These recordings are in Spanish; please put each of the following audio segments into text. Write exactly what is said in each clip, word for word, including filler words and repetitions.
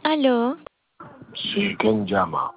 ¿Aló? Sí, ¿quién llama?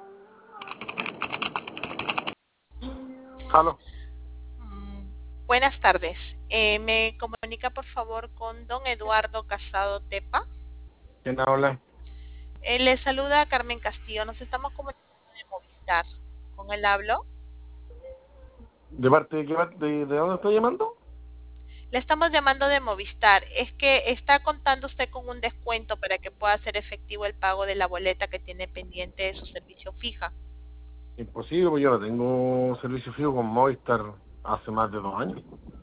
¿Aló? Mm, Buenas tardes. Eh, ¿me comunica por favor con don Eduardo Casado Tepa? ¿Quién habla? Eh, le saluda Carmen Castillo. Nos estamos comunicando de Movistar. ¿Con él hablo? ¿De parte de qué parte? ¿De, de dónde estoy llamando? Le estamos llamando de Movistar. Es que está contando usted con un descuento para que pueda hacer efectivo el pago de la boleta que tiene pendiente de su servicio fija. Imposible, pues yo no tengo servicio fijo con Movistar hace más de dos años.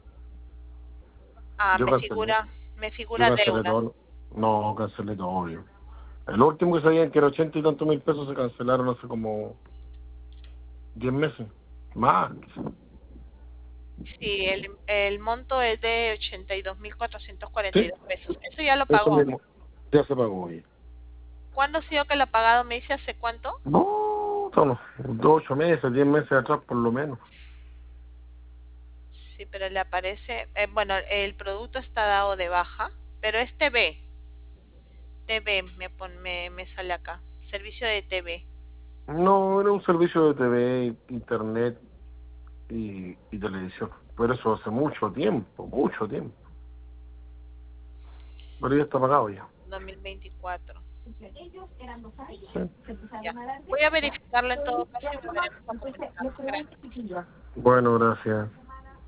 Ah, Yo me cancelé. figura, me Yo figura cancelé deuda. todo. No, cancelé todo yo. El último que sabían que era ochenta y tantos mil pesos se cancelaron hace como diez meses. Más. Sí, el, el monto es de ochenta y dos mil cuatrocientos cuarenta y Sí, dos pesos. Eso ya lo eso pagó. mismo. Ya se pagó hoy. ¿Cuándo ha sido que lo ha pagado? ¿Me dice hace cuánto? No, son dos, ocho meses, diez meses atrás por lo menos. Sí, pero le aparece, eh, bueno, el producto está dado de baja, pero es T V. T V me, pon, me, me sale acá. Servicio de T V. No, era un servicio de T V, internet y, y televisión. Pero eso hace mucho tiempo, mucho tiempo. Pero ya está pagado ya. dos mil veinticuatro. Sí. Ya. Voy a verificarlo en todo caso y volveremos a comunicarnos. Gracias. Bueno, gracias.